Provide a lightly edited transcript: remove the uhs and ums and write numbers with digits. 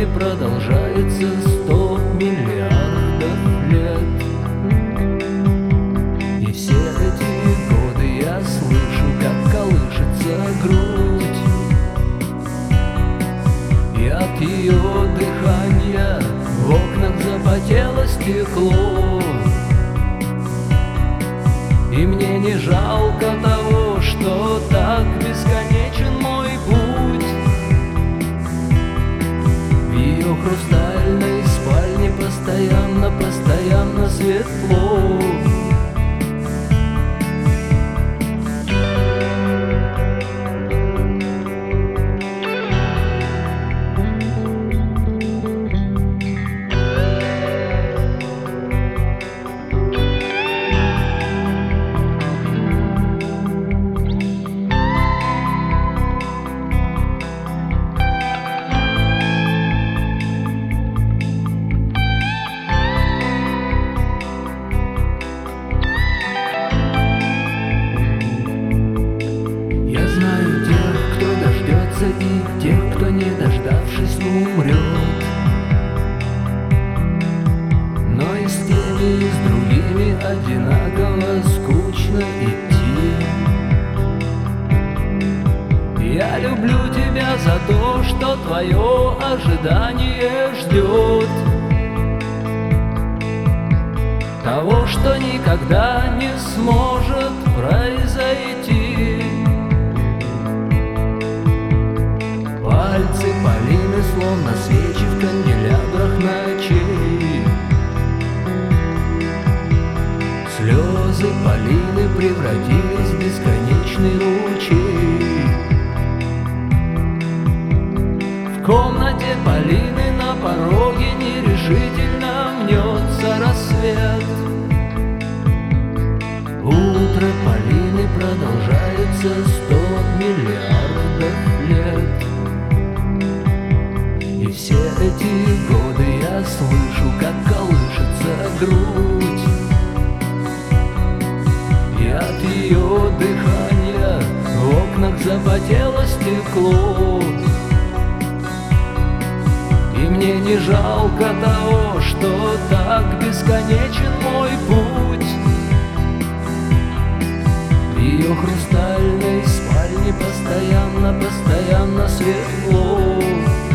продолжается 100 миллиардов лет. И все эти годы я слышу, как колышется грудь, и от ее дыхания в окнах запотело стекло. И мне не жалко того, что так бесконечен мой путь. В ее хрустальной спальне постоянно светло. И тех, кто, не дождавшись, умрет. Но и с теми, и с другими одинаково скучно идти. Я люблю тебя за то, что твое ожидание ждет того, что никогда не сможет произойти. Пальцы Полины, словно свечи в канделябрах ночей. Слезы Полины превратились в бесконечный ручей. В комнате Полины на пороге нерешительно мнется рассвет. Утро Полины продолжается 100 миллиардов лет. И все эти годы я слышу, как колышется грудь, и от ее дыхания в окнах запотело стекло. И мне не жалко того, что так бесконечен мой путь. В ее хрустальной спальне постоянно светло.